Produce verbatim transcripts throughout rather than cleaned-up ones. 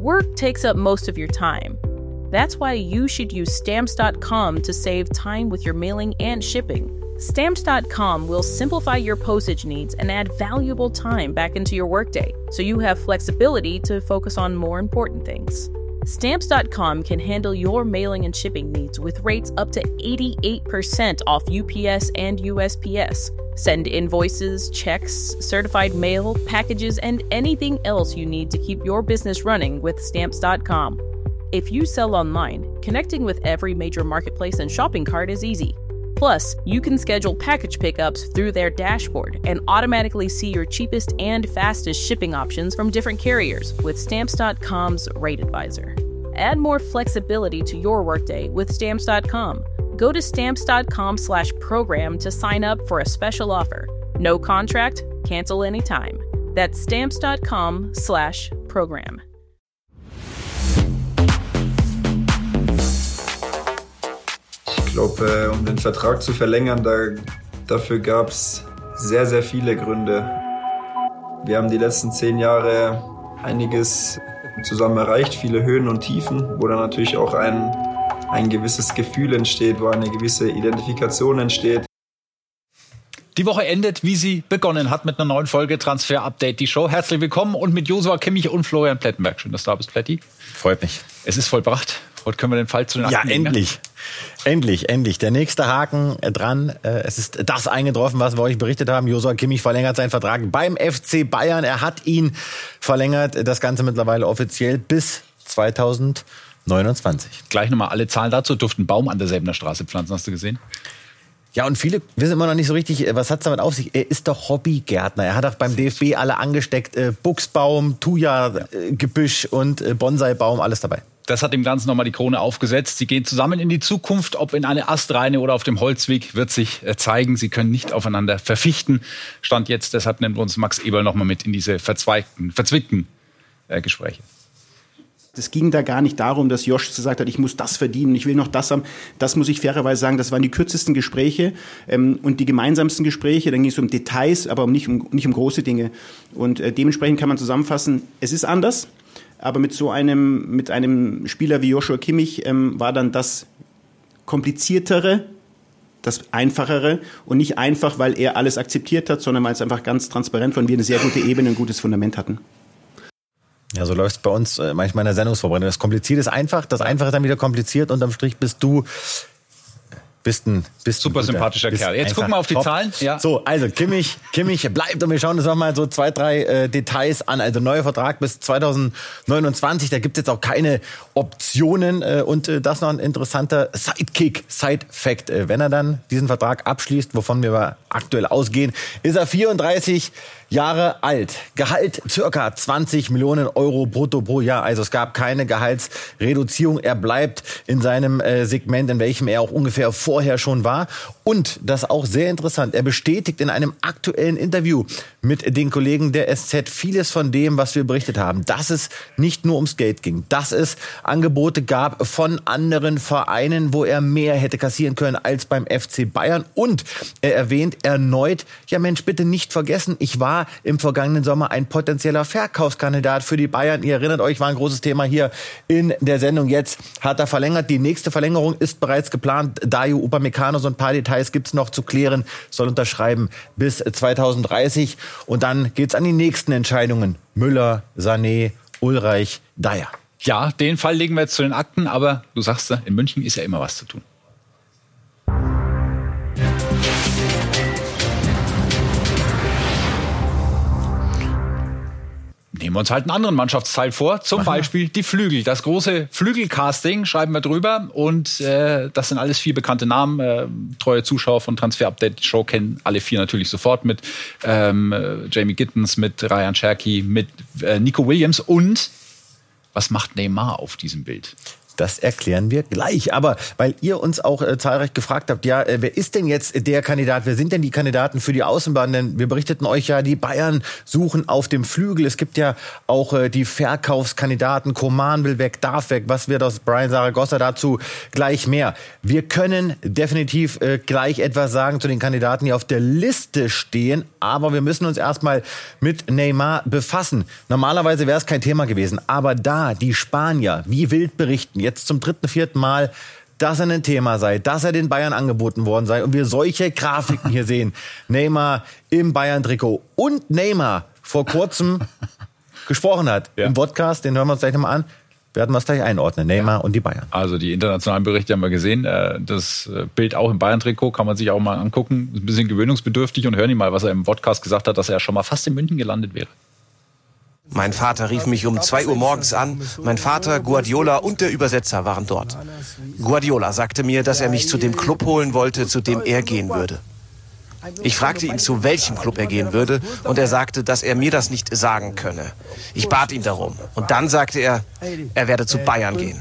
Work takes up most of your time. That's why you should use Stamps dot com to save time with your mailing and shipping. Stamps dot com will simplify your postage needs and add valuable time back into your workday, so you have flexibility to focus on more important things. Stamps dot com can handle your mailing and shipping needs with rates up to eighty-eight percent off U P S and U S P S. Send invoices, checks, certified mail, packages, and anything else you need to keep your business running with Stamps dot com. If you sell online, connecting with every major marketplace and shopping cart is easy. Plus, you can schedule package pickups through their dashboard and automatically see your cheapest and fastest shipping options from different carriers with Stamps dot com's Rate Advisor. Add more flexibility to your workday with Stamps dot com. Go to Stamps dot com slash program to sign up for a special offer. No contract, cancel anytime. That's Stamps dot com slash program. Ich glaube, um den Vertrag zu verlängern, da, dafür gab es sehr, sehr viele Gründe. Wir haben die letzten zehn Jahre einiges zusammen erreicht, viele Höhen und Tiefen, wo dann natürlich auch ein, ein gewisses Gefühl entsteht, wo eine gewisse Identifikation entsteht. Die Woche endet, wie sie begonnen hat, mit einer neuen Folge Transfer Update, die Show. Herzlich willkommen und mit Joshua Kimmich und Florian Plettenberg. Schön, dass du da bist, Pletti. Freut mich. Es ist vollbracht. Heute können wir den Fall zu den Akten Ja, legen, endlich. Ne? Endlich, endlich. Der nächste Haken dran. Es ist das eingetroffen, was wir euch berichtet haben. Joshua Kimmich verlängert seinen Vertrag beim F C Bayern. Er hat ihn verlängert. Das Ganze mittlerweile offiziell bis zweitausendneunundzwanzig. Gleich nochmal alle Zahlen dazu. Durften einen Baum an derselben Straße pflanzen, hast du gesehen? Ja, und viele wissen immer noch nicht so richtig, was hat's damit auf sich. Er ist doch Hobbygärtner. Er hat auch beim D F B alle angesteckt. Buchsbaum, Thuja-Gebüsch und Bonsai-Baum, alles dabei. Das hat dem Ganzen nochmal die Krone aufgesetzt. Sie gehen zusammen in die Zukunft. Ob in eine Astreine oder auf dem Holzweg, wird sich zeigen. Sie können nicht aufeinander verfichten. Stand jetzt, deshalb nimmt uns Max Eberl nochmal mit in diese verzweigten, verzwickten äh, Gespräche. Es ging da gar nicht darum, dass Josh gesagt hat, ich muss das verdienen, ich will noch das haben. Das muss ich fairerweise sagen, das waren die kürzesten Gespräche ähm, und die gemeinsamsten Gespräche. Dann ging es um Details, aber um nicht, um, nicht um große Dinge. Und äh, dementsprechend kann man zusammenfassen, es ist anders. Aber mit so einem, mit einem Spieler wie Joshua Kimmich ähm, war dann das Kompliziertere, das Einfachere und nicht einfach, weil er alles akzeptiert hat, sondern weil es einfach ganz transparent war und wir eine sehr gute Ebene, ein gutes Fundament hatten. Ja, so läuft es bei uns äh, manchmal in der Sendungsvorbereitung. Das Komplizierte ist einfach, das Einfache ist dann wieder kompliziert. Unterm Strich bist du bist ein bist super ein guter, sympathischer Kerl. Jetzt gucken wir auf die top. Zahlen. Ja. So, also Kimmich, Kimmich bleibt und wir schauen uns nochmal so zwei, drei äh, Details an. Also neuer Vertrag bis zweitausendneunundzwanzig, da gibt es jetzt auch keine Optionen äh, und äh, das noch ein interessanter Sidekick, Side-Fact. Äh, wenn er dann diesen Vertrag abschließt, wovon wir aktuell ausgehen, ist er vierunddreißig Jahre alt. Gehalt circa zwanzig Millionen Euro brutto pro Jahr. Also es gab keine Gehaltsreduzierung. Er bleibt in seinem äh, Segment, in welchem er auch ungefähr vorher schon war. Und das auch sehr interessant. Er bestätigt in einem aktuellen Interview mit den Kollegen der S Z vieles von dem, was wir berichtet haben. Dass es nicht nur ums Geld ging. Dass es Angebote gab von anderen Vereinen, wo er mehr hätte kassieren können als beim F C Bayern. Und er erwähnt erneut, ja Mensch, bitte nicht vergessen, ich war im vergangenen Sommer ein potenzieller Verkaufskandidat für die Bayern. Ihr erinnert euch, war ein großes Thema hier in der Sendung. Jetzt hat er verlängert. Die nächste Verlängerung ist bereits geplant. Dayo Upamecano, so ein paar Details gibt's noch zu klären. Soll unterschreiben bis zweitausenddreißig. Und dann geht's an die nächsten Entscheidungen. Müller, Sané, Ulreich, Dyer. Ja, den Fall legen wir jetzt zu den Akten. Aber du sagst, in München ist ja immer was zu tun. Nehmen wir uns halt einen anderen Mannschaftsteil vor, zum Aha. Beispiel die Flügel. Das große Flügelcasting schreiben wir drüber und äh, das sind alles vier bekannte Namen. Äh, treue Zuschauer von Transfer Update Show kennen alle vier natürlich sofort mit ähm, äh, Jamie Gittens, mit Ryan Cherky, mit äh, Nico Williams und was macht Neymar auf diesem Bild? Das erklären wir gleich. Aber weil ihr uns auch äh, zahlreich gefragt habt, ja, äh, wer ist denn jetzt der Kandidat? Wer sind denn die Kandidaten für die Außenbahn? Denn wir berichteten euch ja, die Bayern suchen auf dem Flügel. Es gibt ja auch äh, die Verkaufskandidaten. Coman will weg, darf weg. Was wird aus Brian Zaragoza? Dazu gleich mehr. Wir können definitiv äh, gleich etwas sagen zu den Kandidaten, die auf der Liste stehen. Aber wir müssen uns erstmal mit Neymar befassen. Normalerweise wäre es kein Thema gewesen. Aber da die Spanier wie wild berichten, jetzt zum dritten, vierten Mal, dass er ein Thema sei, dass er den Bayern angeboten worden sei und wir solche Grafiken hier sehen. Neymar im Bayern-Trikot und Neymar vor kurzem gesprochen hat ja. im Podcast, den hören wir uns gleich nochmal an, werden wir es gleich einordnen, Neymar ja. und die Bayern. Also die internationalen Berichte haben wir gesehen, das Bild auch im Bayern-Trikot kann man sich auch mal angucken, ist ein bisschen gewöhnungsbedürftig und hören ihn mal, was er im Podcast gesagt hat, dass er schon mal fast in München gelandet wäre. Mein Vater rief mich um zwei Uhr morgens an. Mein Vater, Guardiola und der Übersetzer waren dort. Guardiola sagte mir, dass er mich zu dem Club holen wollte, zu dem er gehen würde. Ich fragte ihn, zu welchem Club er gehen würde, und er sagte, dass er mir das nicht sagen könne. Ich bat ihn darum. Und dann sagte er, er werde zu Bayern gehen.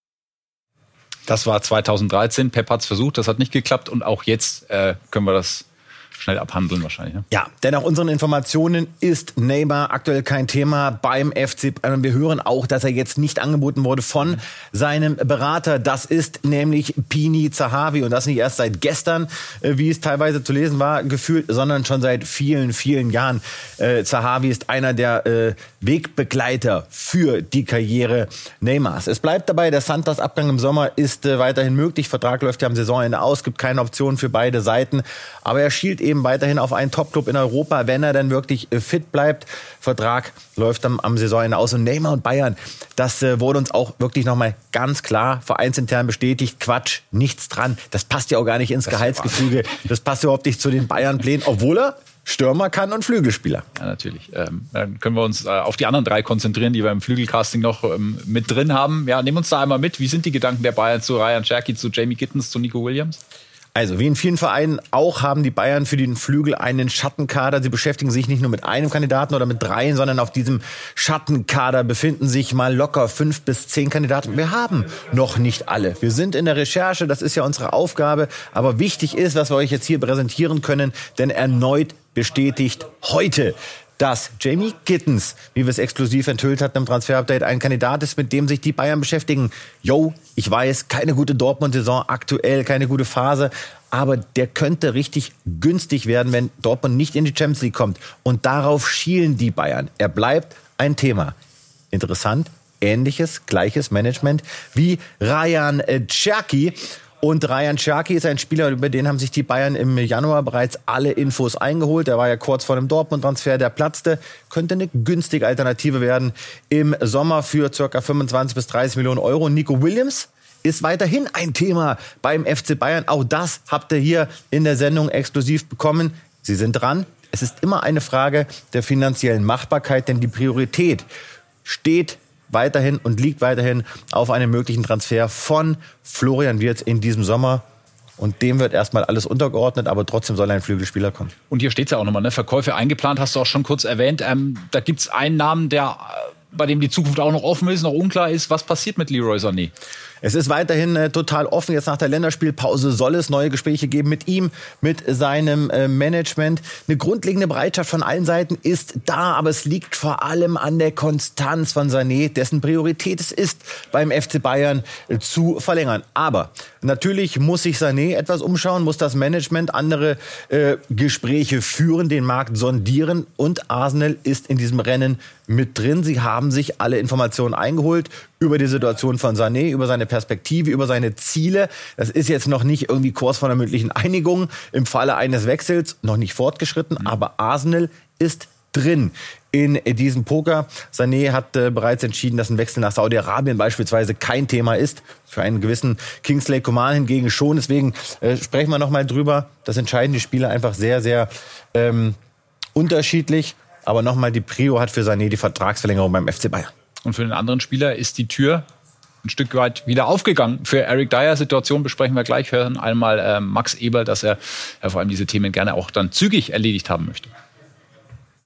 Das war zweitausenddreizehn. Pep hat es versucht, das hat nicht geklappt. Und auch jetzt äh, können wir das schnell abhandeln wahrscheinlich. Ne? Ja, denn nach unseren Informationen ist Neymar aktuell kein Thema beim F C Bayern. Wir hören auch, dass er jetzt nicht angeboten wurde von seinem Berater. Das ist nämlich Pini Zahavi. Und das nicht erst seit gestern, wie es teilweise zu lesen war, gefühlt, sondern schon seit vielen, vielen Jahren. Äh, Zahavi ist einer der äh, Wegbegleiter für die Karriere Neymars. Es bleibt dabei, der Santos-Abgang im Sommer ist äh, weiterhin möglich. Vertrag läuft ja am Saisonende aus, gibt keine Option für beide Seiten. Aber er schielt eben weiterhin auf einen Top-Club in Europa, wenn er dann wirklich fit bleibt. Vertrag läuft dann am Saisonende aus. Und Neymar und Bayern, das äh, wurde uns auch wirklich nochmal ganz klar vereinsintern bestätigt. Quatsch, nichts dran. Das passt ja auch gar nicht ins das Gehaltsgefüge. Das passt überhaupt nicht zu den Bayern-Plänen, obwohl er Stürmer kann und Flügelspieler. Ja, natürlich. Ähm, dann können wir uns äh, auf die anderen drei konzentrieren, die wir im Flügelcasting noch ähm, mit drin haben. Ja, nehmen uns da einmal mit. Wie sind die Gedanken der Bayern zu Ryan Cherki, zu Jamie Gittens, zu Nico Williams? Also, wie in vielen Vereinen auch haben die Bayern für den Flügel einen Schattenkader. Sie beschäftigen sich nicht nur mit einem Kandidaten oder mit dreien, sondern auf diesem Schattenkader befinden sich mal locker fünf bis zehn Kandidaten. Wir haben noch nicht alle. Wir sind in der Recherche, das ist ja unsere Aufgabe. Aber wichtig ist, was wir euch jetzt hier präsentieren können, denn erneut bestätigt heute, dass Jamie Gittens, wie wir es exklusiv enthüllt hatten im Transfer-Update, ein Kandidat ist, mit dem sich die Bayern beschäftigen. Yo, ich weiß, keine gute Dortmund-Saison aktuell, keine gute Phase, aber der könnte richtig günstig werden, wenn Dortmund nicht in die Champions League kommt. Und darauf schielen die Bayern. Er bleibt ein Thema. Interessant, ähnliches, gleiches Management wie Ryan Cherki. Und Ryan Cherki ist ein Spieler, über den haben sich die Bayern im Januar bereits alle Infos eingeholt. Der war ja kurz vor dem Dortmund-Transfer, der platzte. Könnte eine günstige Alternative werden im Sommer für ca. fünfundzwanzig bis dreißig Millionen Euro. Nico Williams ist weiterhin ein Thema beim F C Bayern. Auch das habt ihr hier in der Sendung exklusiv bekommen. Sie sind dran. Es ist immer eine Frage der finanziellen Machbarkeit, denn die Priorität steht weiterhin und liegt weiterhin auf einem möglichen Transfer von Florian Wirtz in diesem Sommer. Und dem wird erstmal alles untergeordnet, aber trotzdem soll ein Flügelspieler kommen. Und hier steht es ja auch nochmal, ne? Verkäufe eingeplant, hast du auch schon kurz erwähnt. Ähm, da gibt es einen Namen, der, bei dem die Zukunft auch noch offen ist, noch unklar ist. Was passiert mit Leroy Sané? Es ist weiterhin äh, total offen. Jetzt nach der Länderspielpause soll es neue Gespräche geben mit ihm, mit seinem äh, Management. Eine grundlegende Bereitschaft von allen Seiten ist da, aber es liegt vor allem an der Konstanz von Sané, dessen Priorität es ist, beim F C Bayern äh, zu verlängern. Aber natürlich muss sich Sané etwas umschauen, muss das Management andere äh, Gespräche führen, den Markt sondieren, und Arsenal ist in diesem Rennen mit drin. Sie haben sich alle Informationen eingeholt über die Situation von Sané, über seine Perspektive, über seine Ziele. Das ist jetzt noch nicht irgendwie kurz vor einer mündlichen Einigung im Falle eines Wechsels, noch nicht fortgeschritten, mhm. aber Arsenal ist drin in diesem Poker. Sané hat äh, bereits entschieden, dass ein Wechsel nach Saudi-Arabien beispielsweise kein Thema ist. Für einen gewissen Kingsley Coman hingegen schon. Deswegen äh, sprechen wir noch mal drüber. Das entscheiden die Spieler einfach sehr, sehr ähm, unterschiedlich. Aber nochmal, die Prio hat für Sané die Vertragsverlängerung beim F C Bayern. Und für den anderen Spieler ist die Tür ein Stück weit wieder aufgegangen. Für Eric Dier Situation besprechen wir gleich. Hören einmal äh, Max Eberl, dass er äh, vor allem diese Themen gerne auch dann zügig erledigt haben möchte.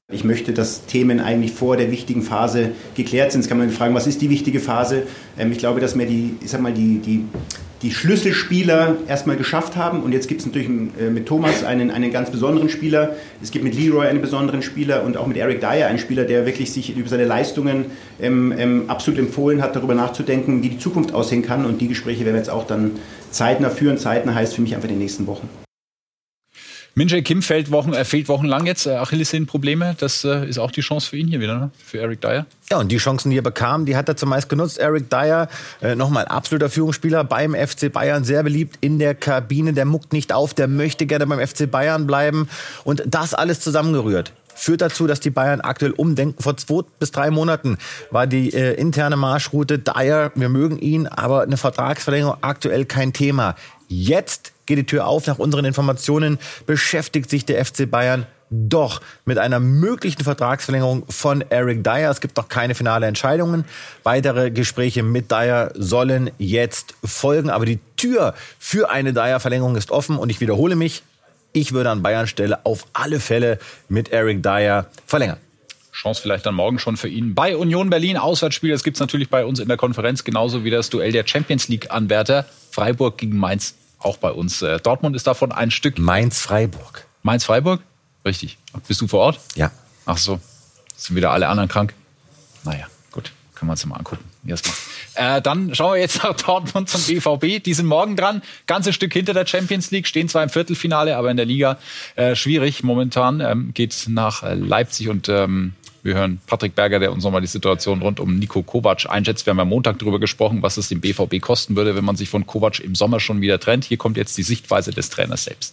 Ich möchte, dass Themen eigentlich vor der wichtigen Phase geklärt sind. Jetzt kann man fragen, was ist die wichtige Phase? Ich glaube, dass wir die, ich sag mal, die, die, die Schlüsselspieler erstmal geschafft haben. Und jetzt gibt es natürlich mit Thomas einen, einen ganz besonderen Spieler. Es gibt mit Leroy einen besonderen Spieler und auch mit Eric Dier einen Spieler, der wirklich sich über seine Leistungen ähm, ähm, absolut empfohlen hat, darüber nachzudenken, wie die Zukunft aussehen kann. Und die Gespräche werden wir jetzt auch dann zeitnah führen. Zeitnah heißt für mich einfach die nächsten Wochen. Min-Jae Kim fehlt, Wochen, äh, fehlt wochenlang jetzt, äh, Achillessehnenprobleme. Das äh, ist auch die Chance für ihn hier wieder, ne? Für Eric Dier. Ja, und die Chancen, die er bekam, die hat er zumeist genutzt. Eric Dier, äh, nochmal absoluter Führungsspieler beim F C Bayern, sehr beliebt in der Kabine. Der muckt nicht auf, der möchte gerne beim F C Bayern bleiben. Und das alles zusammengerührt führt dazu, dass die Bayern aktuell umdenken. Vor zwei bis drei Monaten war die äh, interne Marschroute Dier, wir mögen ihn, aber eine Vertragsverlängerung aktuell kein Thema. Jetzt geht die Tür auf. Nach unseren Informationen beschäftigt sich der F C Bayern doch mit einer möglichen Vertragsverlängerung von Eric Dier. Es gibt noch keine finale Entscheidungen. Weitere Gespräche mit Dier sollen jetzt folgen. Aber die Tür für eine Dier-Verlängerung ist offen. Und ich wiederhole mich, ich würde an Bayern Stelle auf alle Fälle mit Eric Dier verlängern. Chance vielleicht dann morgen schon für ihn. Bei Union Berlin, Auswärtsspiel, das gibt es natürlich bei uns in der Konferenz, genauso wie das Duell der Champions-League-Anwärter. Freiburg gegen Mainz, auch bei uns. Dortmund ist davon ein Stück. Mainz-Freiburg. Mainz-Freiburg? Richtig. Bist du vor Ort? Ja. Ach so. Sind wieder alle anderen krank? Naja, gut. Können wir uns mal angucken. Erstmal. Äh, dann schauen wir jetzt nach Dortmund zum B V B. Die sind morgen dran. Ganzes Stück hinter der Champions League. Stehen zwar im Viertelfinale, aber in der Liga äh, schwierig. Momentan ähm, geht nach äh, Leipzig und ähm, wir hören Patrick Berger, der uns nochmal die Situation rund um Niko Kovac einschätzt. Wir haben am Montag darüber gesprochen, was es dem B V B kosten würde, wenn man sich von Kovac im Sommer schon wieder trennt. Hier kommt jetzt die Sichtweise des Trainers selbst.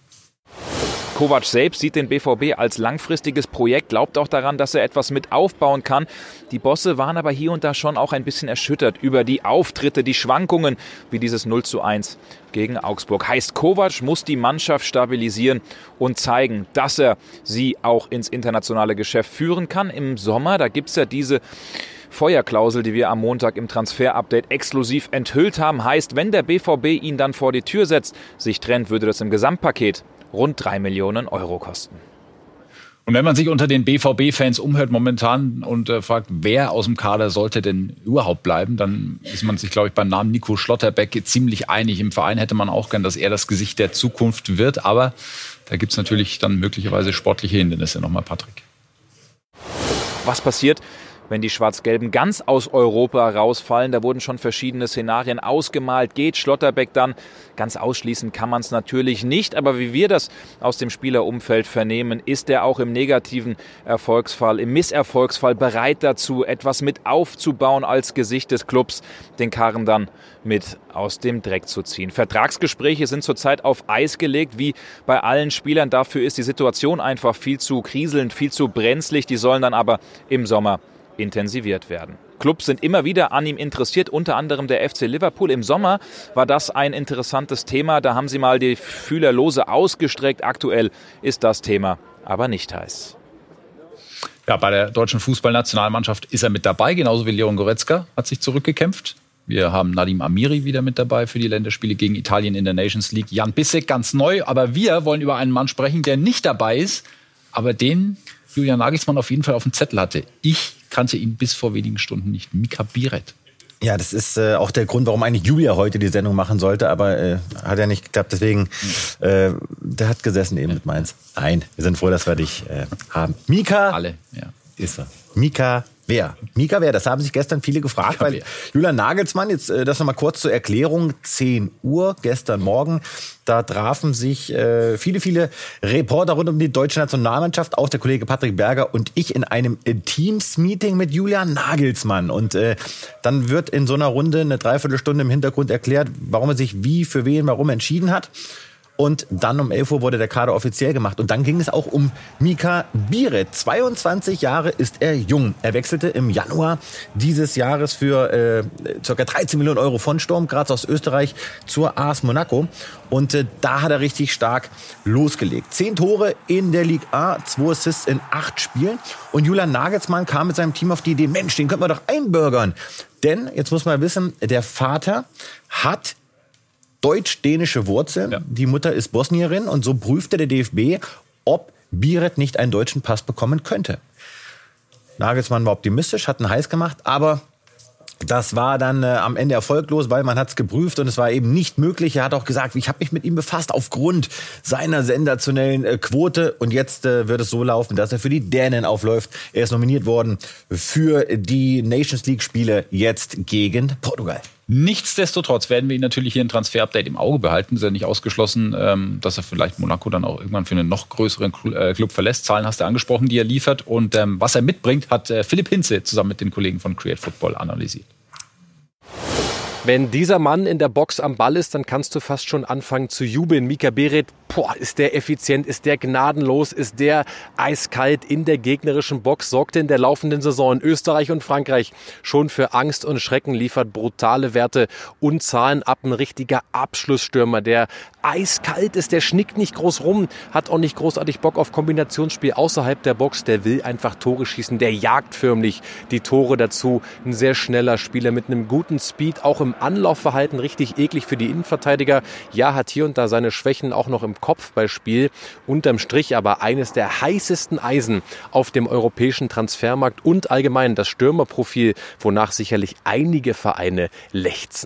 Kovac selbst sieht den B V B als langfristiges Projekt, glaubt auch daran, dass er etwas mit aufbauen kann. Die Bosse waren aber hier und da schon auch ein bisschen erschüttert über die Auftritte, die Schwankungen, wie dieses null zu eins gegen Augsburg. Heißt, Kovac muss die Mannschaft stabilisieren und zeigen, dass er sie auch ins internationale Geschäft führen kann. Im Sommer, da gibt es ja diese Feuerklausel, die wir am Montag im Transfer-Update exklusiv enthüllt haben. Heißt, wenn der B V B ihn dann vor die Tür setzt, sich trennt, würde das im Gesamtpaket rund drei Millionen Euro kosten. Und wenn man sich unter den B V B-Fans umhört momentan und äh, fragt, wer aus dem Kader sollte denn überhaupt bleiben, dann ist man sich, glaube ich, beim Namen Nico Schlotterbeck ziemlich einig. Im Verein hätte man auch gern, dass er das Gesicht der Zukunft wird. Aber da gibt es natürlich dann möglicherweise sportliche Hindernisse. Nochmal Patrick. Was passiert, wenn die Schwarz-Gelben ganz aus Europa rausfallen? Da wurden schon verschiedene Szenarien ausgemalt. Geht Schlotterbeck dann? Ganz ausschließen kann man es natürlich nicht. Aber wie wir das aus dem Spielerumfeld vernehmen, ist er auch im negativen Erfolgsfall, im Misserfolgsfall bereit dazu, etwas mit aufzubauen als Gesicht des Clubs, den Karren dann mit aus dem Dreck zu ziehen. Vertragsgespräche sind zurzeit auf Eis gelegt, wie bei allen Spielern. Dafür ist die Situation einfach viel zu kriselnd, viel zu brenzlig. Die sollen dann aber im Sommer intensiviert werden. Clubs sind immer wieder an ihm interessiert, unter anderem der F C Liverpool. Im Sommer war das ein interessantes Thema. Da haben sie mal die Fühler lose ausgestreckt. Aktuell ist das Thema aber nicht heiß. Ja, bei der deutschen Fußballnationalmannschaft ist er mit dabei, genauso wie Leon Goretzka hat sich zurückgekämpft. Wir haben Nadim Amiri wieder mit dabei für die Länderspiele gegen Italien in der Nations League. Jan Bissek ganz neu, aber wir wollen über einen Mann sprechen, der nicht dabei ist, aber den Julian Nagelsmann auf jeden Fall auf dem Zettel hatte. Ich kannte ihn bis vor wenigen Stunden nicht. Mika Biret. Ja, das ist äh, auch der Grund, warum eigentlich Julia heute die Sendung machen sollte, aber äh, hat ja nicht geklappt. Deswegen, äh, der hat gesessen eben mit Mainz. Nein, wir sind froh, dass wir dich äh, haben. Mika. Alle, ja. Ist er. Mika wer? Mika wer? Das haben sich gestern viele gefragt, Mika weil wer? Julian Nagelsmann, jetzt äh, das nochmal kurz zur Erklärung, zehn Uhr gestern Morgen, da trafen sich äh, viele, viele Reporter rund um die deutsche Nationalmannschaft, auch der Kollege Patrick Berger und ich in einem äh, Teams-Meeting mit Julian Nagelsmann. Und äh, dann wird in so einer Runde eine Dreiviertelstunde im Hintergrund erklärt, warum er sich wie, für wen, warum entschieden hat. Und dann um elf Uhr wurde der Kader offiziell gemacht. Und dann ging es auch um Mika Biret. zweiundzwanzig Jahre ist er jung. Er wechselte im Januar dieses Jahres für äh, ca. dreizehn Millionen Euro von Sturm Graz aus Österreich zur A S Monaco. Und äh, da hat er richtig stark losgelegt. Zehn Tore in der Ligue A, zwei Assists in acht Spielen. Und Julian Nagelsmann kam mit seinem Team auf die Idee, Mensch, den könnten wir doch einbürgern. Denn, jetzt muss man wissen, der Vater hat deutsch-dänische Wurzeln. Ja. Die Mutter ist Bosnierin und so prüfte der D F B, ob Biret nicht einen deutschen Pass bekommen könnte. Nagelsmann war optimistisch, hat einen heiß gemacht, aber das war dann äh, am Ende erfolglos, weil man hat es geprüft und es war eben nicht möglich. Er hat auch gesagt, ich habe mich mit ihm befasst aufgrund seiner sensationellen äh, Quote. Und jetzt äh, wird es so laufen, dass er für die Dänen aufläuft. Er ist nominiert worden für die Nations League-Spiele jetzt gegen Portugal. Nichtsdestotrotz werden wir ihn natürlich hier im Transfer-Update im Auge behalten. Ist ja nicht ausgeschlossen, ähm, dass er vielleicht Monaco dann auch irgendwann für einen noch größeren Club verlässt. Zahlen hast du angesprochen, die er liefert. Und ähm, was er mitbringt, hat äh, Philipp Hinze zusammen mit den Kollegen von Create Football analysiert. Wenn dieser Mann in der Box am Ball ist, dann kannst du fast schon anfangen zu jubeln. Mika Berit, boah, ist der effizient, ist der gnadenlos, ist der eiskalt in der gegnerischen Box, sorgte in der laufenden Saison in Österreich und Frankreich schon für Angst und Schrecken, liefert brutale Werte und Zahlen ab. Ein richtiger Abschlussstürmer, der eiskalt ist, der schnickt nicht groß rum, hat auch nicht großartig Bock auf Kombinationsspiel außerhalb der Box, der will einfach Tore schießen, der jagt förmlich die Tore dazu. Ein sehr schneller Spieler mit einem guten Speed, auch im Anlaufverhalten richtig eklig für die Innenverteidiger. Ja, hat hier und da seine Schwächen auch noch im Kopfballspiel. Unterm Strich aber eines der heißesten Eisen auf dem europäischen Transfermarkt und allgemein das Stürmerprofil, wonach sicherlich einige Vereine lechzen.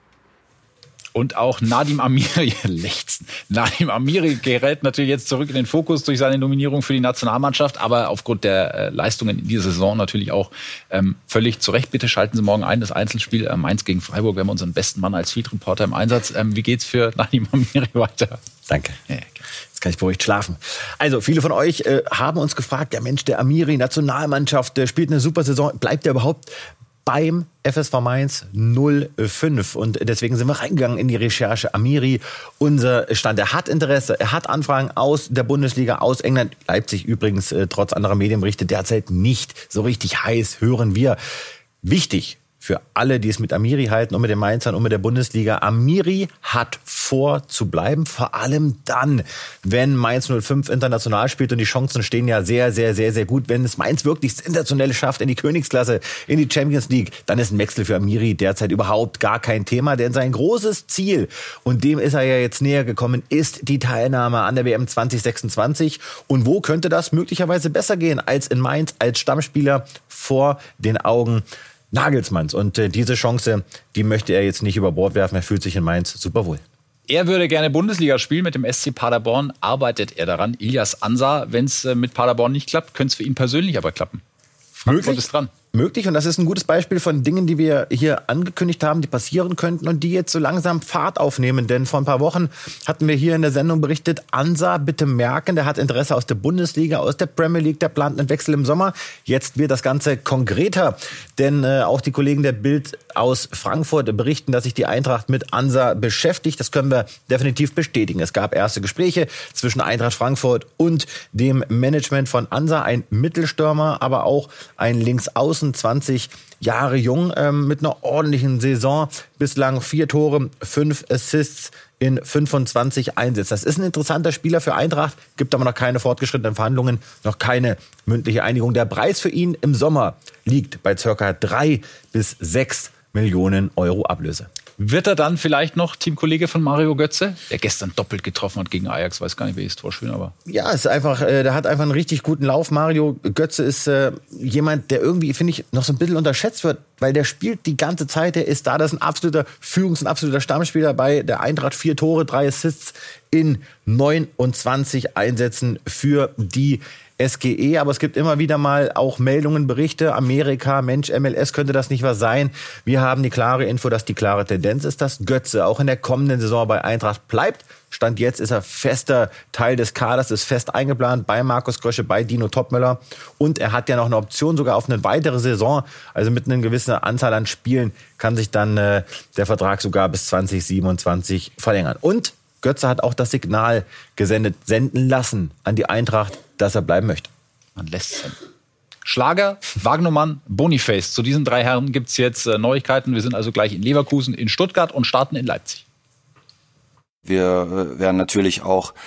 Und auch Nadim Amiri, lechzen. Nadim Amiri gerät natürlich jetzt zurück in den Fokus durch seine Nominierung für die Nationalmannschaft, aber aufgrund der äh, Leistungen in dieser Saison natürlich auch ähm, völlig zu Recht. Bitte schalten Sie morgen ein, das Einzelspiel äh, Mainz gegen Freiburg. Wir haben unseren besten Mann als Field-Reporter im Einsatz. Ähm, wie geht's für Nadim Amiri weiter? Danke. Ja, jetzt kann ich beruhigt schlafen. Also, viele von euch äh, haben uns gefragt, der Mensch, der Amiri, Nationalmannschaft, der spielt eine super Saison. Bleibt er überhaupt beim F S V Mainz null fünf? Und deswegen sind wir reingegangen in die Recherche. Amiri, unser Stand. Er hat Interesse, er hat Anfragen aus der Bundesliga, aus England. Leipzig übrigens, äh, trotz anderer Medienberichte, derzeit nicht so richtig heiß, hören wir. Wichtig für alle, die es mit Amiri halten und mit den Mainzern und mit der Bundesliga. Amiri hat vor zu bleiben, vor allem dann, wenn Mainz null fünf international spielt, und die Chancen stehen ja sehr, sehr, sehr, sehr gut. Wenn es Mainz wirklich sensationell schafft in die Königsklasse, in die Champions League, dann ist ein Wechsel für Amiri derzeit überhaupt gar kein Thema, denn sein großes Ziel, und dem ist er ja jetzt näher gekommen, ist die Teilnahme an der W M zwanzig sechsundzwanzig. Und wo könnte das möglicherweise besser gehen als in Mainz als Stammspieler vor den Augen Nagelsmanns? Und äh, diese Chance, die möchte er jetzt nicht über Bord werfen. Er fühlt sich in Mainz super wohl. Er würde gerne Bundesliga spielen mit dem S C Paderborn. Arbeitet er daran? Ilyas Ansar, wenn es äh, mit Paderborn nicht klappt, könnte es für ihn persönlich aber klappen. Frankfurt Möglich? ist dran. Möglich, und das ist ein gutes Beispiel von Dingen, die wir hier angekündigt haben, die passieren könnten und die jetzt so langsam Fahrt aufnehmen. Denn vor ein paar Wochen hatten wir hier in der Sendung berichtet, Ansar, bitte merken, der hat Interesse aus der Bundesliga, aus der Premier League, der plant einen Wechsel im Sommer. Jetzt wird das Ganze konkreter, denn äh, auch die Kollegen der Bild aus Frankfurt berichten, dass sich die Eintracht mit Ansar beschäftigt. Das können wir definitiv bestätigen. Es gab erste Gespräche zwischen Eintracht Frankfurt und dem Management von Ansar, ein Mittelstürmer, aber auch ein Linksaußen, zwanzig Jahre jung, ähm, mit einer ordentlichen Saison. Bislang vier Tore, fünf Assists in fünfundzwanzig Einsätzen. Das ist ein interessanter Spieler für Eintracht, gibt aber noch keine fortgeschrittenen Verhandlungen, noch keine mündliche Einigung. Der Preis für ihn im Sommer liegt bei circa drei bis sechs Millionen Euro Ablöse. Wird er dann vielleicht noch Teamkollege von Mario Götze, der gestern doppelt getroffen hat gegen Ajax? Weiß gar nicht, welches Tor schön, aber... Ja, es ist einfach, äh, der hat einfach einen richtig guten Lauf. Mario Götze ist äh, jemand, der irgendwie, finde ich, noch so ein bisschen unterschätzt wird, weil der spielt die ganze Zeit, der ist da, das ist ein absoluter Führungs-, ein absoluter Stammspieler bei der Eintracht. Vier Tore, drei Assists in neunundzwanzig Einsätzen für die S G E, aber es gibt immer wieder mal auch Meldungen, Berichte, Amerika, Mensch, M L S, könnte das nicht was sein? Wir haben die klare Info, dass die klare Tendenz ist, dass Götze auch in der kommenden Saison bei Eintracht bleibt. Stand jetzt ist er fester Teil des Kaders, ist fest eingeplant bei Markus Krösche, bei Dino Topmöller, und er hat ja noch eine Option sogar auf eine weitere Saison, also mit einer gewissen Anzahl an Spielen kann sich dann äh, der Vertrag sogar bis zwanzig siebenundzwanzig verlängern. Und Götze hat auch das Signal gesendet, senden lassen an die Eintracht, dass er bleiben möchte. Man lässt es. Schlager, Wagnermann, Boniface. Zu diesen drei Herren gibt es jetzt äh, Neuigkeiten. Wir sind also gleich in Leverkusen, in Stuttgart und starten in Leipzig. Wir werden natürlich auch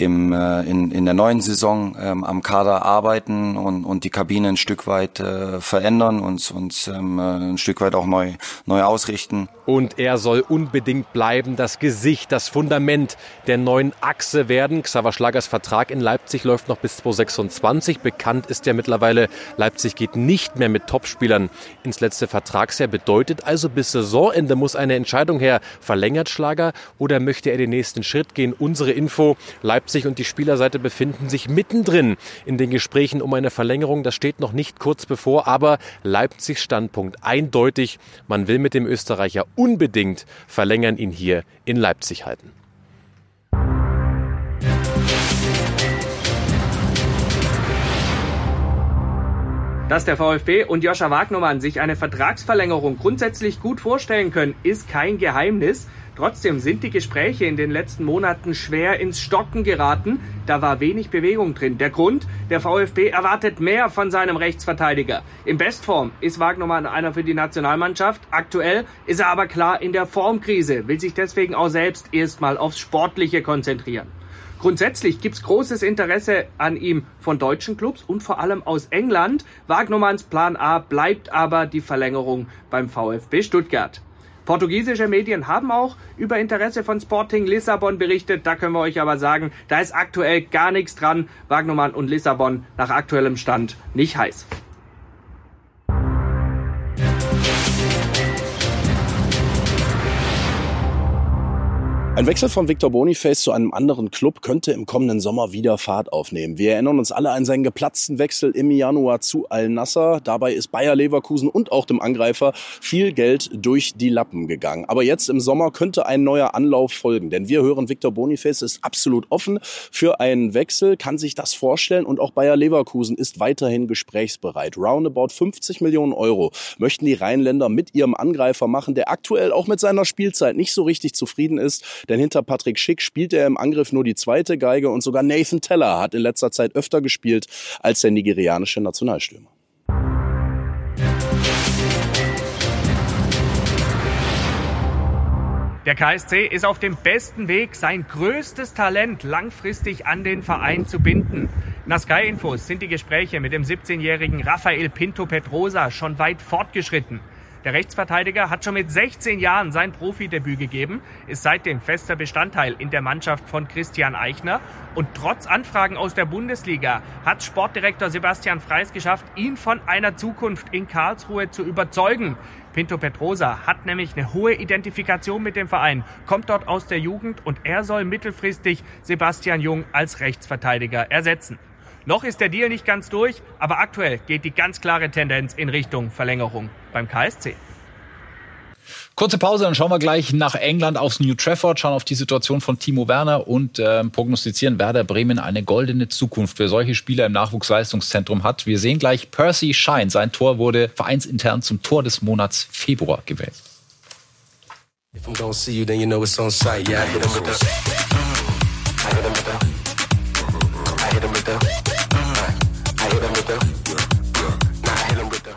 im, äh, in, in der neuen Saison ähm, am Kader arbeiten und, und die Kabine ein Stück weit äh, verändern und uns ähm, ein Stück weit auch neu, neu ausrichten. Und er soll unbedingt bleiben, das Gesicht, das Fundament der neuen Achse werden. Xaver Schlagers Vertrag in Leipzig läuft noch bis zweitausendsechsundzwanzig. Bekannt ist ja mittlerweile, Leipzig geht nicht mehr mit Topspielern ins letzte Vertragsjahr. Bedeutet also, bis Saisonende muss eine Entscheidung her. Verlängert Schlager oder möchte er den nächsten Schritt gehen? Unsere Info, Leipzig und die Spielerseite befinden sich mittendrin in den Gesprächen um eine Verlängerung. Das steht noch nicht kurz bevor, aber Leipzigs Standpunkt eindeutig. Man will mit dem Österreicher unbedingt verlängern, ihn hier in Leipzig halten. Dass der VfB und Joscha Wagnermann sich eine Vertragsverlängerung grundsätzlich gut vorstellen können, ist kein Geheimnis. Trotzdem sind die Gespräche in den letzten Monaten schwer ins Stocken geraten. Da war wenig Bewegung drin. Der Grund? Der VfB erwartet mehr von seinem Rechtsverteidiger. In Bestform ist Wagnermann einer für die Nationalmannschaft. Aktuell ist er aber klar in der Formkrise, will sich deswegen auch selbst erstmal aufs Sportliche konzentrieren. Grundsätzlich gibt's großes Interesse an ihm von deutschen Clubs und vor allem aus England. Wagnermanns Plan A bleibt aber die Verlängerung beim VfB Stuttgart. Portugiesische Medien haben auch über Interesse von Sporting Lissabon berichtet. Da können wir euch aber sagen, da ist aktuell gar nichts dran. Wagnermann und Lissabon nach aktuellem Stand nicht heiß. Ein Wechsel von Victor Boniface zu einem anderen Club könnte im kommenden Sommer wieder Fahrt aufnehmen. Wir erinnern uns alle an seinen geplatzten Wechsel im Januar zu Al-Nassr. Dabei ist Bayer Leverkusen und auch dem Angreifer viel Geld durch die Lappen gegangen. Aber jetzt im Sommer könnte ein neuer Anlauf folgen. Denn wir hören, Victor Boniface ist absolut offen für einen Wechsel, kann sich das vorstellen. Und auch Bayer Leverkusen ist weiterhin gesprächsbereit. Roundabout fünfzig Millionen Euro möchten die Rheinländer mit ihrem Angreifer machen, der aktuell auch mit seiner Spielzeit nicht so richtig zufrieden ist. Denn hinter Patrick Schick spielt er im Angriff nur die zweite Geige und sogar Nathan Teller hat in letzter Zeit öfter gespielt als der nigerianische Nationalstürmer. Der K S C ist auf dem besten Weg, sein größtes Talent langfristig an den Verein zu binden. Nach Sky Infos sind die Gespräche mit dem siebzehnjährigen Rafael Pinto Pedrosa schon weit fortgeschritten. Der Rechtsverteidiger hat schon mit sechzehn Jahren sein Profidebüt gegeben, ist seitdem fester Bestandteil in der Mannschaft von Christian Eichner. Und trotz Anfragen aus der Bundesliga hat Sportdirektor Sebastian Frey es geschafft, ihn von einer Zukunft in Karlsruhe zu überzeugen. Pinto Pedrosa hat nämlich eine hohe Identifikation mit dem Verein, kommt dort aus der Jugend und er soll mittelfristig Sebastian Jung als Rechtsverteidiger ersetzen. Noch ist der Deal nicht ganz durch, aber aktuell geht die ganz klare Tendenz in Richtung Verlängerung beim K S C. Kurze Pause, dann schauen wir gleich nach England aufs New Trafford, schauen auf die Situation von Timo Werner und äh, prognostizieren, Werder Bremen eine goldene Zukunft für solche Spieler im Nachwuchsleistungszentrum hat. Wir sehen gleich Percy Shine. Sein Tor wurde vereinsintern zum Tor des Monats Februar gewählt. If I'm gonna see you, then you know it's on site. Yeah, I hit him with the, I hit him with the, I hit him with the, I hit him with the, nah, I hit him with the.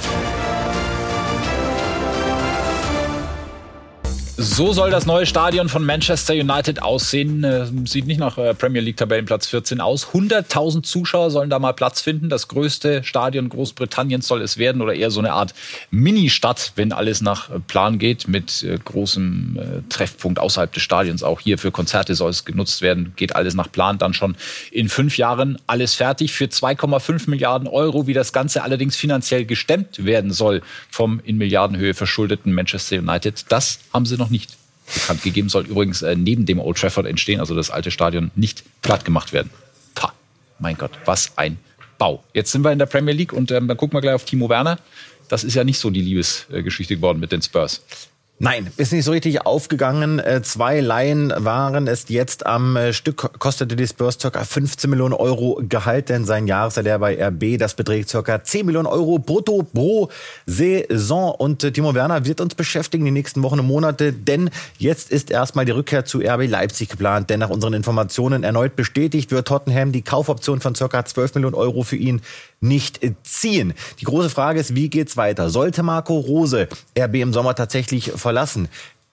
So soll das neue Stadion von Manchester United aussehen. Sieht nicht nach Premier League Tabellenplatz vierzehn aus. hunderttausend Zuschauer sollen da mal Platz finden. Das größte Stadion Großbritanniens soll es werden oder eher so eine Art Mini-Stadt, wenn alles nach Plan geht, mit großem Treffpunkt außerhalb des Stadions. Auch hier für Konzerte soll es genutzt werden. Geht alles nach Plan. Dann schon in fünf Jahren alles fertig für zwei Komma fünf Milliarden Euro. Wie das Ganze allerdings finanziell gestemmt werden soll vom in Milliardenhöhe verschuldeten Manchester United, das haben sie noch nicht bekannt gegeben. Soll übrigens äh, neben dem Old Trafford entstehen, also das alte Stadion nicht platt gemacht werden. Pah, mein Gott, was ein Bau. Jetzt sind wir in der Premier League und ähm, dann gucken wir gleich auf Timo Werner. Das ist ja nicht so die Liebesgeschichte geworden mit den Spurs. Nein, ist nicht so richtig aufgegangen. Zwei Leihen waren es jetzt am Stück, kostete die Spurs ca. fünfzehn Millionen Euro Gehalt, denn sein Jahressalär bei R B, das beträgt ca. zehn Millionen Euro brutto pro Saison. Und Timo Werner wird uns beschäftigen die nächsten Wochen und Monate, denn jetzt ist erstmal die Rückkehr zu R B Leipzig geplant, denn nach unseren Informationen erneut bestätigt wird Tottenham die Kaufoption von ca. zwölf Millionen Euro für ihn nicht ziehen. Die große Frage ist, wie geht's weiter? Sollte Marco Rose R B im Sommer tatsächlich verlassen?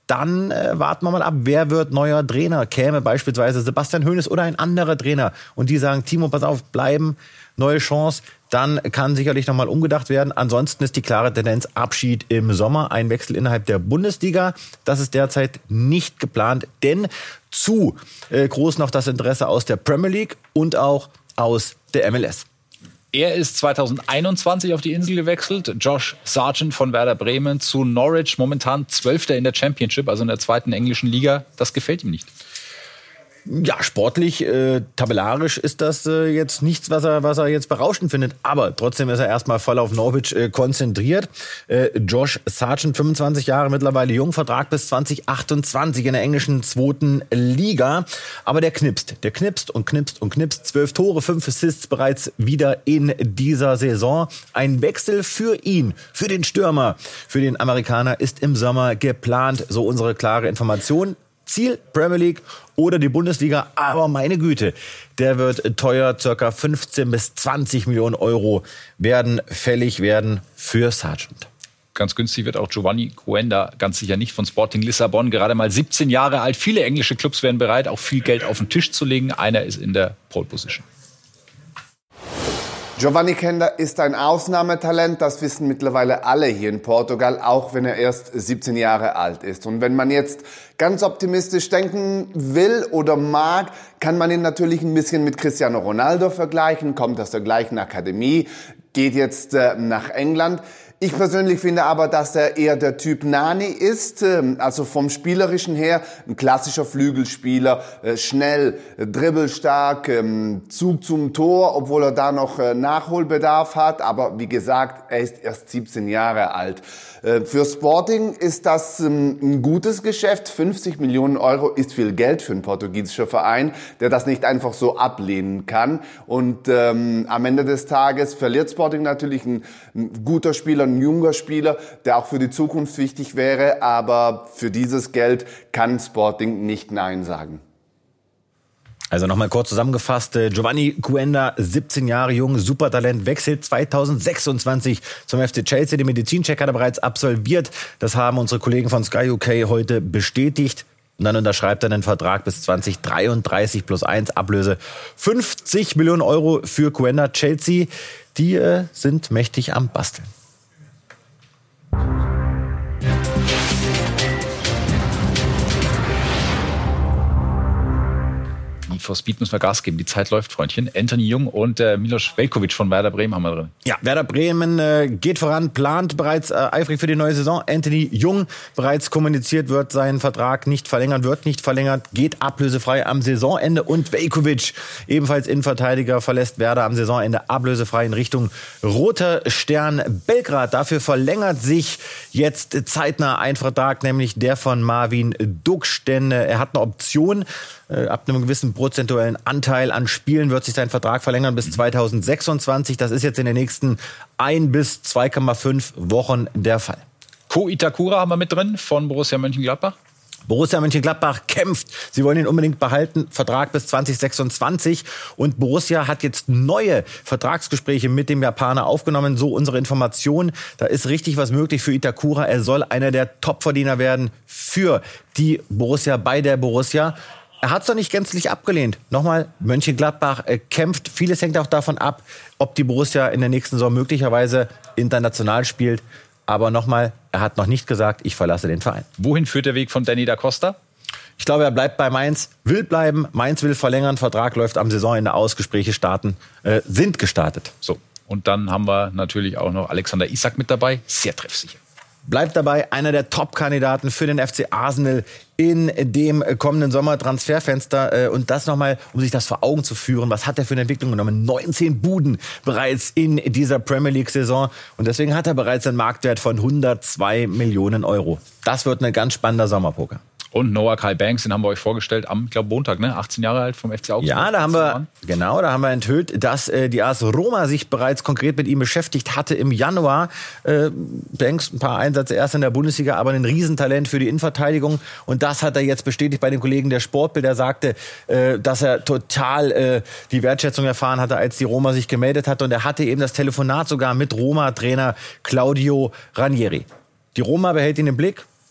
dann äh, warten wir mal ab, wer wird neuer Trainer. Käme beispielsweise Sebastian Hoeneß oder ein anderer Trainer und die sagen, Timo, pass auf, bleiben, neue Chance, dann kann sicherlich nochmal umgedacht werden. Ansonsten ist die klare Tendenz Abschied im Sommer, ein Wechsel innerhalb der Bundesliga. Das ist derzeit nicht geplant, denn zu äh, groß noch das Interesse aus der Premier League und auch aus der M L S. Er ist zweitausendeinundzwanzig auf die Insel gewechselt. Josh Sargent von Werder Bremen zu Norwich, momentan Zwölfter in der Championship, also in der zweiten englischen Liga. Das gefällt ihm nicht. Ja, sportlich, äh, tabellarisch ist das äh, jetzt nichts, was er, was er jetzt berauschend findet. Aber trotzdem ist er erstmal voll auf Norwich äh, konzentriert. Äh, Josh Sargent, fünfundzwanzig Jahre, mittlerweile jung, Vertrag bis zwanzig achtundzwanzig in der englischen zweiten Liga. Aber der knipst, der knipst und knipst und knipst. Zwölf Tore, fünf Assists bereits wieder in dieser Saison. Ein Wechsel für ihn, für den Stürmer, für den Amerikaner ist im Sommer geplant. So unsere klare Information. Ziel Premier League oder die Bundesliga, aber meine Güte, der wird teuer, circa fünfzehn bis zwanzig Millionen Euro werden fällig werden für Sargent. Ganz günstig wird auch Giovanni Coenda, ganz sicher nicht, von Sporting Lissabon, gerade mal siebzehn Jahre alt. Viele englische Clubs wären bereit, auch viel Geld auf den Tisch zu legen. Einer ist in der Pole Position. Giovanni Coenda ist ein Ausnahmetalent, das wissen mittlerweile alle hier in Portugal, auch wenn er erst siebzehn Jahre alt ist. Und wenn man jetzt ganz optimistisch denken will oder mag, kann man ihn natürlich ein bisschen mit Cristiano Ronaldo vergleichen, kommt aus der gleichen Akademie, geht jetzt äh, nach England. Ich persönlich finde aber, dass er eher der Typ Nani ist, also vom Spielerischen her ein klassischer Flügelspieler, schnell, dribbelstark, Zug zum Tor, obwohl er da noch Nachholbedarf hat. Aber wie gesagt, er ist erst siebzehn Jahre alt. Für Sporting ist das ein gutes Geschäft. fünfzig Millionen Euro ist viel Geld für einen portugiesischen Verein, der das nicht einfach so ablehnen kann. Und ähm, am Ende des Tages verliert Sporting natürlich ein, ein guter Spieler, ein junger Spieler, der auch für die Zukunft wichtig wäre. Aber für dieses Geld kann Sporting nicht Nein sagen. Also nochmal kurz zusammengefasst, Giovanni Coenda, siebzehn Jahre jung, Supertalent, wechselt zweitausendsechsundzwanzig zum F C Chelsea. Den Medizincheck hat er bereits absolviert. Das haben unsere Kollegen von Sky U K heute bestätigt. Und dann unterschreibt er einen Vertrag bis zwanzig dreiunddreißig plus eins, Ablöse fünfzig Millionen Euro für Coenda. Chelsea, die äh, sind mächtig am Basteln. For Speed müssen wir Gas geben. Die Zeit läuft, Freundchen. Anthony Jung und äh, Milos Veljković von Werder Bremen haben wir drin. Ja, Werder Bremen äh, geht voran, plant bereits äh, eifrig für die neue Saison. Anthony Jung, bereits kommuniziert, wird seinen Vertrag nicht verlängern, wird nicht verlängert, geht ablösefrei am Saisonende. Und Veljković, ebenfalls Innenverteidiger, verlässt Werder am Saisonende ablösefrei in Richtung Roter Stern Belgrad. Dafür verlängert sich jetzt zeitnah ein Vertrag, nämlich der von Marvin Duksch, denn äh, er hat eine Option. Ab einem gewissen prozentuellen Anteil an Spielen wird sich sein Vertrag verlängern bis zweitausendsechsundzwanzig. Das ist jetzt in den nächsten ein bis zwei Komma fünf Wochen der Fall. Ko Itakura haben wir mit drin von Borussia Mönchengladbach. Borussia Mönchengladbach kämpft. Sie wollen ihn unbedingt behalten. Vertrag bis zwanzig sechsundzwanzig. Und Borussia hat jetzt neue Vertragsgespräche mit dem Japaner aufgenommen. So unsere Information. Da ist richtig was möglich für Itakura. Er soll einer der Topverdiener werden für die Borussia, bei der Borussia. Er hat es doch nicht gänzlich abgelehnt. Nochmal, Mönchengladbach äh, kämpft. Vieles hängt auch davon ab, ob die Borussia in der nächsten Saison möglicherweise international spielt. Aber nochmal, er hat noch nicht gesagt, ich verlasse den Verein. Wohin führt der Weg von Danny da Costa? Ich glaube, er bleibt bei Mainz, will bleiben. Mainz will verlängern. Vertrag läuft am Saisonende aus. Gespräche starten, äh, sind gestartet. So. Und dann haben wir natürlich auch noch Alexander Isak mit dabei. Sehr treffsicher. Bleibt dabei, einer der Top-Kandidaten für den F C Arsenal in dem kommenden Sommertransferfenster. Und das nochmal, um sich das vor Augen zu führen. Was hat er für eine Entwicklung genommen? neunzehn Buden bereits in dieser Premier League-Saison. Und deswegen hat er bereits einen Marktwert von hundertzwei Millionen Euro. Das wird ein ganz spannender Sommerpoker. Und Noah Kyle Banks, den haben wir euch vorgestellt am, ich glaube, Montag, ne? achtzehn Jahre alt vom F C Augsburg. Ja, da haben wir, genau, da haben wir enthüllt, dass äh, die A S Roma sich bereits konkret mit ihm beschäftigt hatte im Januar. Äh, Banks, ein paar Einsätze erst in der Bundesliga, aber ein Riesentalent für die Innenverteidigung. Und das hat er jetzt bestätigt bei dem Kollegen der Sportbild. Der sagte, äh, dass er total äh, die Wertschätzung erfahren hatte, als die Roma sich gemeldet hatte. Und er hatte eben das Telefonat sogar mit Roma-Trainer Claudio Ranieri. Die Roma behält ihn im Blick.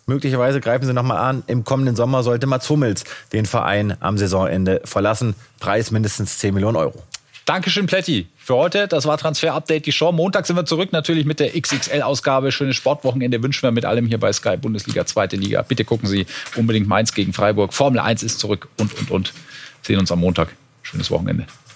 möglicherweise greifen sie nochmal an. Im kommenden Sommer sollte Mats Hummels den Verein am Saisonende verlassen. Preis mindestens zehn Millionen Euro. Dankeschön, Plätti, für heute. Das war Transfer Update, die Show. Montag sind wir zurück, natürlich mit der X X L-Ausgabe. Schönes Sportwochenende wünschen wir mit allem hier bei Sky. Bundesliga, zweite Liga. Bitte gucken Sie unbedingt Mainz gegen Freiburg. Formel eins ist zurück und, und, und. Sehen uns am Montag. Schönes Wochenende.